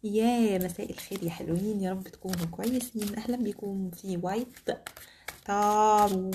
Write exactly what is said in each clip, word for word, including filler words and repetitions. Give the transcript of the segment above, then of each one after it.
يا مساء الخير يا حلوين، يا رب تكونوا كويسين. اهلا بكم في وايت تارو.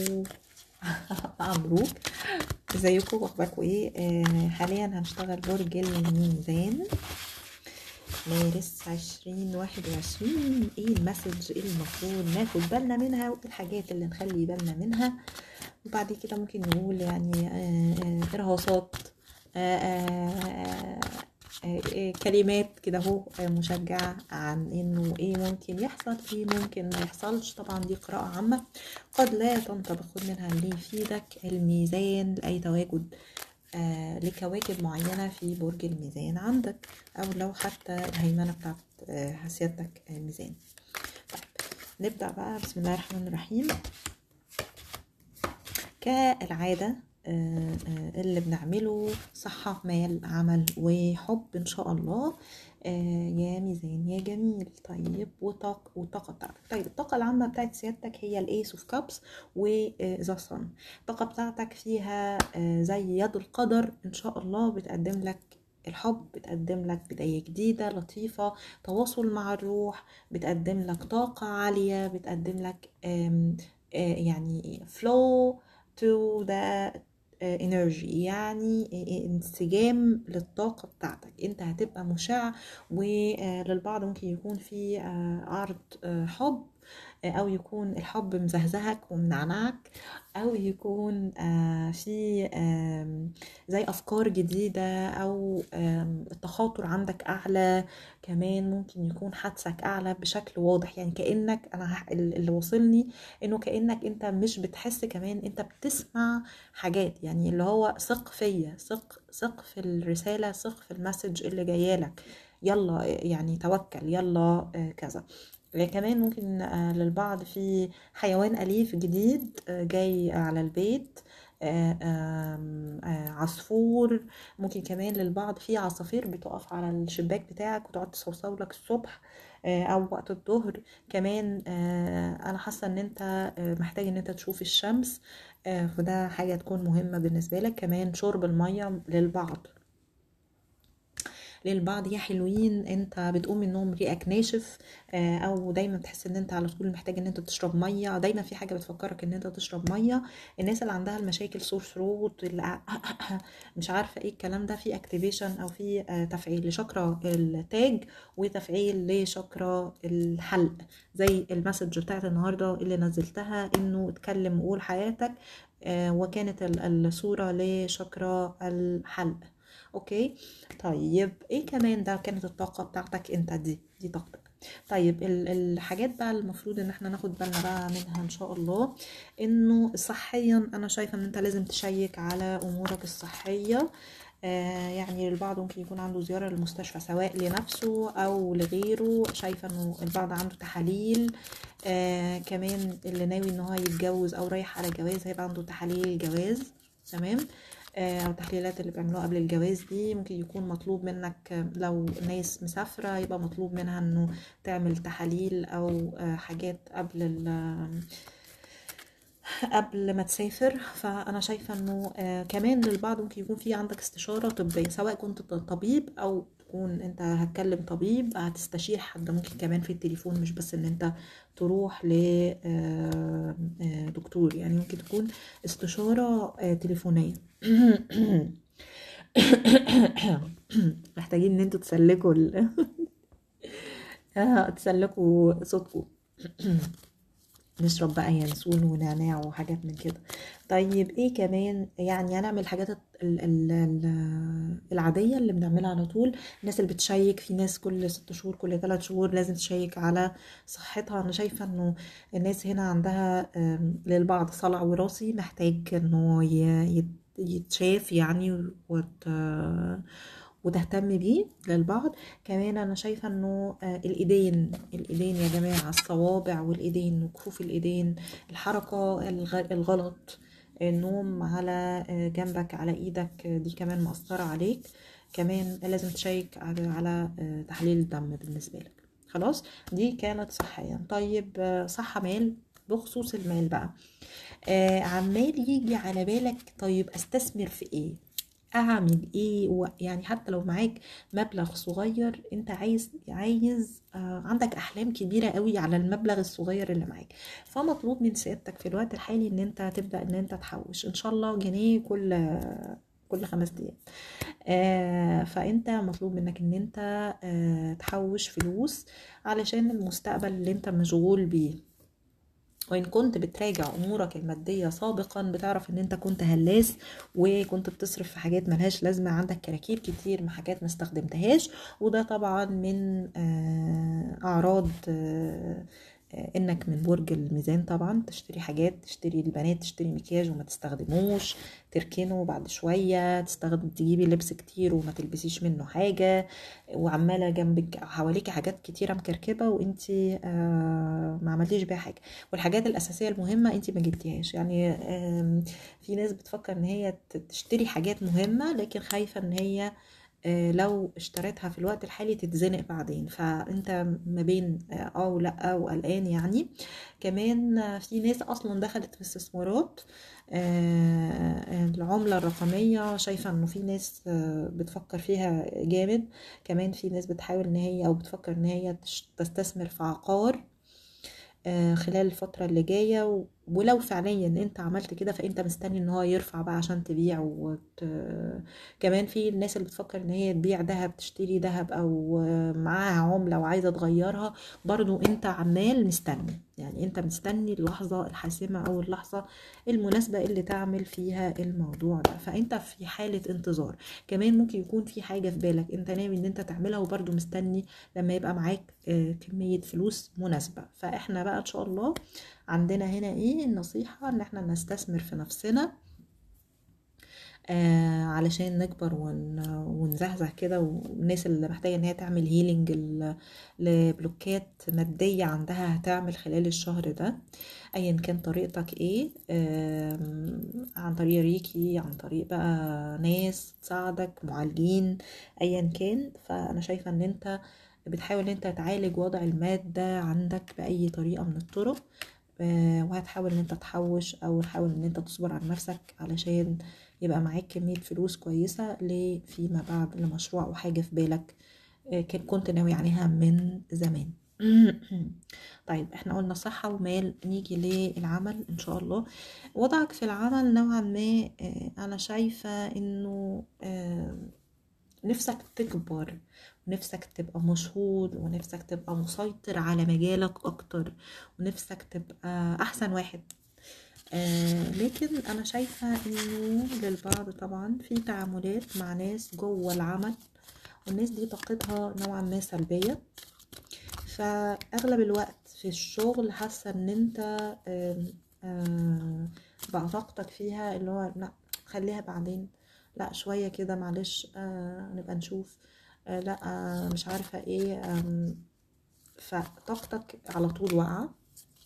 مبروك. ازيكم واخباركم ايه؟ آه حاليا هنشتغل برج الميزان مارس عشرين واحد وعشرين. ايه المسج، ايه المفروض ناخد بالنا منها، وايه الحاجات اللي نخلي بالنا منها، وبعد كده ممكن نقول يعني آه آه ارهاصات، آه آه آه كلمات كده اهو مشجعة عن انه ايه ممكن يحصل، ايه ممكن ما يحصلش. طبعا دي قراءة عامة قد لا تنطبق، خد منها اللي يفيدك. الميزان لأي تواجد آه لكواكب معينة في برج الميزان عندك، او لو حتى الهيمنة بتاعت آه سيادتك الميزان. طيب نبدأ بقى. بسم الله الرحمن الرحيم. كالعادة اللي بنعمله صحة مال عمل وحب ان شاء الله يا ميزان يا جميل. طيب وطاقة والطاقة بتاعتك. طيب الطاقة العامة بتاعت سيادتك هي الايس اوف كابس وذا صن. الطاقة بتاعتك فيها زي يد القدر ان شاء الله، بتقدم لك الحب، بتقدم لك بداية جديدة لطيفة، تواصل مع الروح، بتقدم لك طاقة عالية، بتقدم لك يعني flow to the energy، يعني انسجام للطاقة بتاعتك. انت هتبقى مشع، وللبعض ممكن يكون في عرض حب، او يكون الحب مزهزهك ومنعنعك، او يكون في زي افكار جديدة، او التخاطر عندك اعلى. كمان ممكن يكون حدسك اعلى بشكل واضح، يعني كأنك انا اللي وصلني انه كأنك انت مش بتحس، كمان انت بتسمع حاجات، يعني اللي هو ثق فيا، ثق ثق في الرسالة، ثق في المسج اللي جايالك، يلا يعني توكل، يلا كذا. كمان ممكن للبعض في حيوان أليف جديد جاي على البيت، عصفور. ممكن كمان للبعض في عصافير بتقف على الشباك بتاعك وتقعد تصوصو لك الصبح او وقت الظهر. كمان انا حاسه ان انت محتاج ان انت تشوف الشمس، فده حاجه تكون مهمه بالنسبه لك. كمان شرب الميه للبعض للبعض يا حلوين، انت بتقوم من النوم ريقك ناشف، او دايما بتحس ان انت على طول محتاج ان انت تشرب ميه، دايما في حاجه بتفكرك ان انت تشرب ميه. الناس اللي عندها المشاكل سور ثروت، اللي مش عارفه ايه الكلام ده، في اكتيفيشن او في تفعيل لشكرا التاج وتفعيل لشكرا الحلق، زي المسج بتاعت النهارده اللي نزلتها، انه اتكلم وقول حياتك، وكانت الصوره لشكرا الحلق. اوكي. طيب ايه كمان؟ ده كانت الطاقة بتاعتك انت، دي دي طاقتك. طيب الحاجات بقى المفروض ان احنا ناخد بالنا بقى منها ان شاء الله، انه صحيا انا شايفة ان انت لازم تشيك على امورك الصحية. آه يعني البعض ممكن يكون عنده زيارة للمستشفى سواء لنفسه او لغيره، شايفة انه البعض عنده تحاليل. آه كمان اللي ناوي ان هو يتجوز او رايح على جواز هيبقى عنده تحاليل جواز، تمام، او التحليلات اللي بيعملوها قبل الجواز دي. ممكن يكون مطلوب منك لو ناس مسافرة يبقى مطلوب منها انه تعمل تحاليل او حاجات قبل قبل ما تسافر. فانا شايفة انه كمان للبعض ممكن يكون في عندك استشارة طبية، سواء كنت طبيب او تكون انت هتكلم طبيب، هتستشير حد ممكن كمان في التليفون، مش بس ان انت تروح لدكتور، يعني ممكن تكون استشارة تليفونية. محتاجين ان انتوا تسلكوا ال... تسلكوا صوتكم. نشرب بقى ينسون ونعناع وحاجات من كده. طيب ايه كمان؟ يعني هنعمل الحاجات ال ال ال العادية اللي بنعملها على طول. الناس اللي بتشيك، في ناس كل ست شهور كل ثلاث شهور لازم تشيك على صحتها. انا شايفة انه الناس هنا عندها للبعض صلع وراثي محتاج انه يتشاف يعني وت وتهتم بيه للبعض. كمان انا شايفه انه الايدين الايدين يا جماعه، الصوابع والايدين وكفوف الايدين، الحركه الغلط، النوم على جنبك على ايدك، دي كمان مأثره عليك. كمان لازم تشيك على, على تحليل الدم بالنسبه لك. خلاص دي كانت صحيا. طيب صحه مال، بخصوص المال بقى، آه عمال يجي على بالك طيب استثمر في ايه، اعمل ايه و- يعني حتى لو معاك مبلغ صغير، انت عايز عايز آه عندك احلام كبيرة قوي على المبلغ الصغير اللي معاك. فمطلوب من سيادتك في الوقت الحالي ان انت تبدأ ان انت تحوش ان شاء الله جنيه كل كل خمس ايام. آه فانت مطلوب منك ان انت آه تحوش فلوس علشان المستقبل اللي انت مشغول بيه. وإن كنت بتراجع أمورك المادية سابقا، بتعرف إن أنت كنت هلاس وكنت بتصرف في حاجات ملهاش لازمة، عندك كراكيب كتير من حاجات ما استخدمتهاش. وده طبعا من آه، أعراض آه، آه، انك من برج الميزان طبعا، تشتري حاجات، تشتري البنات تشتري مكياج وما تستخدموش، تركنه بعد شوية، تستخدم تجيبي لبس كتير وما تلبسيش منه حاجة، وعمالة جنبك حواليك حاجات كتيرة مكركبة وانتي آه ما عملتيش بيها حاجة. والحاجات الأساسية المهمة انتي ما جبتيهاش. يعني آم، في ناس بتفكر ان هي ت- تشتري حاجات مهمة، لكن خايفة ان هي آه، لو اشتريتها في الوقت الحالي تتزنق بعدين، فانت ما بين اه آه ولا وقلقان يعني. كمان آه، في ناس اصلا دخلت في استثمارات آه، العملة الرقمية، شايفة انه في ناس آه، بتفكر فيها جامد. كمان في ناس بتحاول ان هي او بتفكر ان هي تش- تستثمر في عقار آه، خلال الفترة اللي جاية. و- ولو فعليا انت عملت كده فانت مستني ان هو يرفع بقى عشان تبيع وت... كمان في الناس اللي بتفكر ان هي تبيع ذهب، تشتري ذهب او آه، معاها عملة وعايزة تغيرها، برضو انت عمال مستني. يعني انت مستني اللحظة الحاسمة او اللحظة المناسبة اللي تعمل فيها الموضوع ده، فانت في حالة انتظار. كمان ممكن يكون في حاجة في بالك انت ناوي ان انت تعملها وبرضو مستني لما يبقى معاك آه، كمية فلوس مناسبة. فاحنا بقى ان شاء الله عندنا هنا ايه النصيحة، ان احنا نستثمر في نفسنا آه علشان نكبر ون ونزهزه كده. والناس اللي محتاجة ان هي تعمل هيلينج لبلوكات مادية عندها هتعمل خلال الشهر ده، ايا كان طريقتك ايه، آم، عن طريق ريكي، عن طريق بقى ناس تساعدك، معالجين، ايا كان. فانا شايفة ان انت بتحاول ان انت تعالج وضع المادة عندك بأي طريقة من الطرق. آه، وهتحاول ان انت تحوش او تحاول ان انت تصبر على نفسك علشان يبقى معاك كمية فلوس كويسة لفيما بعد لمشروع او حاجة في بالك آه، كان كنت ناوي عليها من زمان. طيب احنا قلنا صحة ومال، نيجي للعمل ان شاء الله. وضعك في العمل نوعا ما آه، انا شايفة انه آه، نفسك تكبر، ونفسك تبقى مشهور، ونفسك تبقى مسيطر على مجالك اكتر، ونفسك تبقى احسن واحد. آه لكن انا شايفة انه للبعض طبعا في تعاملات مع ناس جوه العمل، والناس دي طاقتها نوعا ما سلبية. فاغلب الوقت في الشغل حاسة ان انت آم، آم، بقى طاقتك فيها اللي هو لا خليها بعدين، لا شوية كده معلش آه نبقى نشوف، آه لا آه مش عارفة ايه. آم، فطاقتك على طول واقعة.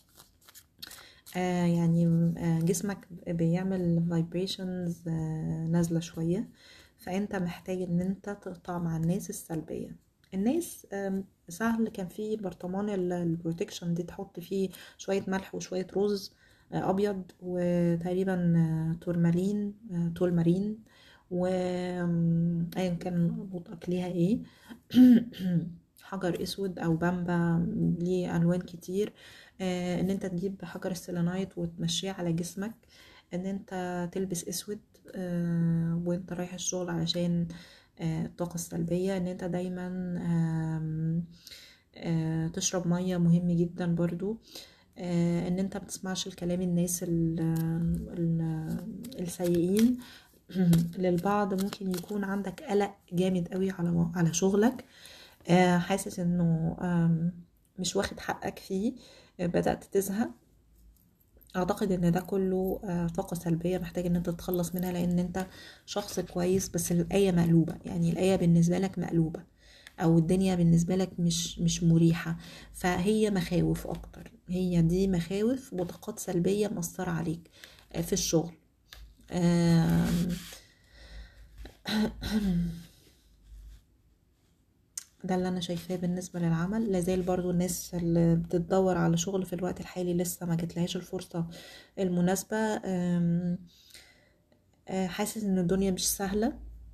آه يعني آه جسمك بيعمل vibrations آه نازلة شوية. فانت محتاج ان انت تقطع مع الناس السلبية. الناس آم، سهل كان في برطمان ال- البروتكشن دي تحط فيه شوية ملح وشوية رز آه ابيض، وتقريبا آه تورمالين آه تولمارين، و آم، ايا كان نطقك ليها ايه. حجر اسود او بامبا، ليه الوان كتير. آه، ان انت تجيب حجر السيلانايت وتمشيه على جسمك، ان انت تلبس اسود آه، وانت رايح الشغل علشان آه، الطاقة السلبية. ان انت دايما آم، آه، تشرب مية مهم جدا برضو. آه، ان انت بتسمعش الكلام الناس ال- ال- السيئين. للبعض ممكن يكون عندك قلق جامد قوي على على شغلك، آه، حاسس انه آم، مش واخد حقك فيه، آه، بدأت تزهق. اعتقد ان ده كله آه، طاقة سلبية محتاج ان انت تتخلص منها، لان انت شخص كويس بس الآية مقلوبة. يعني الآية بالنسبة لك مقلوبة، او الدنيا بالنسبة لك مش مش مريحة. فهي مخاوف اكتر، هي دي مخاوف وطاقات سلبية مأثرة عليك آه، في الشغل. آم، ده اللي انا شايفاه بالنسبة للعمل. لازال برضو الناس اللي بتدور على شغل في الوقت الحالي لسه ما جاتلهاش الفرصة المناسبة. أم، أه، حاسس ان الدنيا مش سهلة.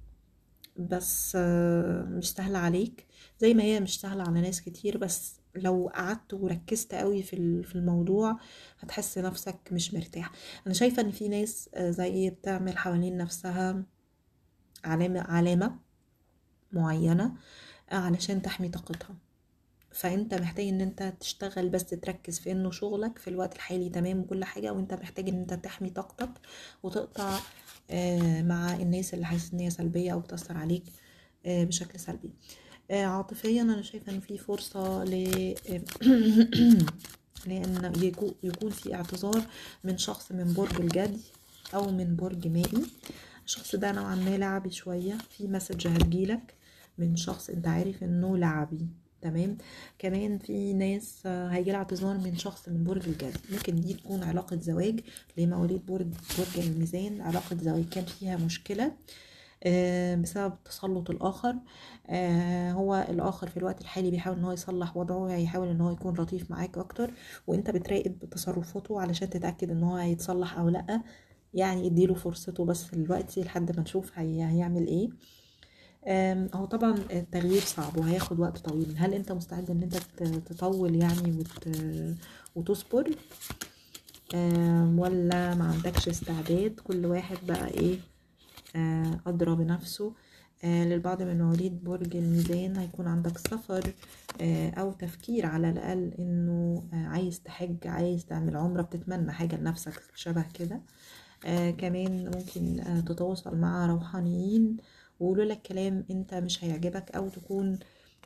بس آه، مش سهلة عليك زي ما هي مش سهلة على ناس كتير، بس لو قعدت وركزت قوي في ال- في الموضوع هتحس نفسك مش مرتاح. انا شايفة ان في ناس آه، زي بتعمل حوالين نفسها علامة علامة معينة آه، علشان تحمي طاقتها. فانت محتاج ان انت تشتغل بس تركز في انه شغلك في الوقت الحالي تمام وكل حاجة، وانت محتاج ان انت تحمي طاقتك وتقطع آه، مع الناس اللي حاسس ان هي سلبية او بتأثر عليك آه، بشكل سلبي. آه، عاطفيا انا شايفة ان في فرصة ل لان يكو- يكون في اعتذار من شخص من برج الجدي او من برج مائي. الشخص ده نوعا ما لعبي شوية، في مسج هتجيلك من شخص انت عارف انه لعبي. تمام. كمان في ناس آه، هيجيلها اعتذار من شخص من برج الجدي، ممكن دي تكون علاقة زواج لمواليد برج برج الميزان، علاقة زواج كان فيها مشكلة آه، بسبب تسلط الآخر. آه، هو الآخر في الوقت الحالي بيحاول ان هو يصلح وضعه، هيحاول ان هو يكون لطيف معاك اكتر، وانت بتراقب تصرفاته علشان تتأكد ان هو هيتصلح او لأ. يعني اديله فرصته بس دلوقتي لحد ما نشوف هي هيعمل ايه. آم، هو طبعا التغيير صعب وهياخد وقت طويل. هل انت مستعد ان انت ت- تطول يعني وت... وتصبر، آم، ولا ما عندكش استعداد؟ كل واحد بقى ايه آه، أدرى بنفسه. آه، للبعض من مواليد برج الميزان هيكون عندك سفر آه، أو تفكير على الأقل إنه آه، عايز تحج، عايز تعمل عمرة، بتتمنى حاجة لنفسك شبه كده. آه، كمان ممكن آه، تتواصل مع روحانيين ويقولوا لك كلام انت مش هيعجبك، او تكون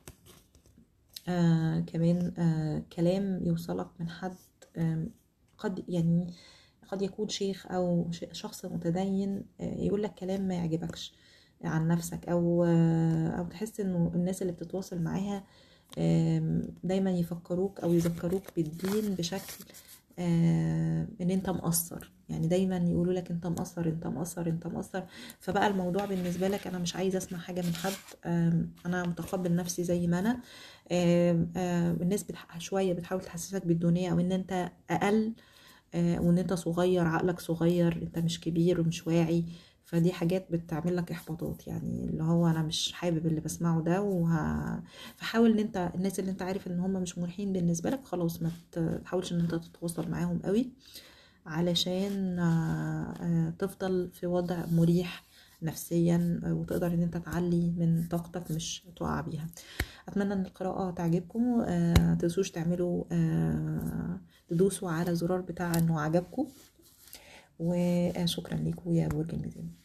آه كمان آه كلام يوصلك من حد آه قد يعني قد يكون شيخ او ش- شخص متدين آه يقول لك كلام ما يعجبكش عن نفسك، او آه او تحس انه الناس اللي بتتواصل معاها آم، دايما يفكروك او يذكروك بالدين بشكل آه، ان انت مقصر. يعني دايما يقولوا لك انت مقصر انت مقصر انت مقصر. فبقى الموضوع بالنسبه لك انا مش عايزه اسمع حاجه من حد، آم، انا متقبل نفسي زي ما انا. آم، آم، الناس بتح- شويه بتحاول تحسسك بالدونيه او ان انت اقل آه، وان انت صغير، عقلك صغير، انت مش كبير ومش واعي. فدي حاجات بتعمل لك احباطات، يعني اللي هو انا مش حابب اللي بسمعه ده وه... فحاول ان انت الناس اللي انت عارف ان هم مش مريحين بالنسبه لك خلاص ما تحاولش ان انت تتواصل معاهم قوي، علشان آه، آه، تفضل في وضع مريح نفسيا آه، وتقدر ان انت تعلي من طاقتك مش تقع بيها. اتمنى ان القراءة تعجبكم. آه، متنسوش تعملوا آه، تدوسوا على زرار بتاع انه عجبكم، وشكرا لكم يا برج الميزان.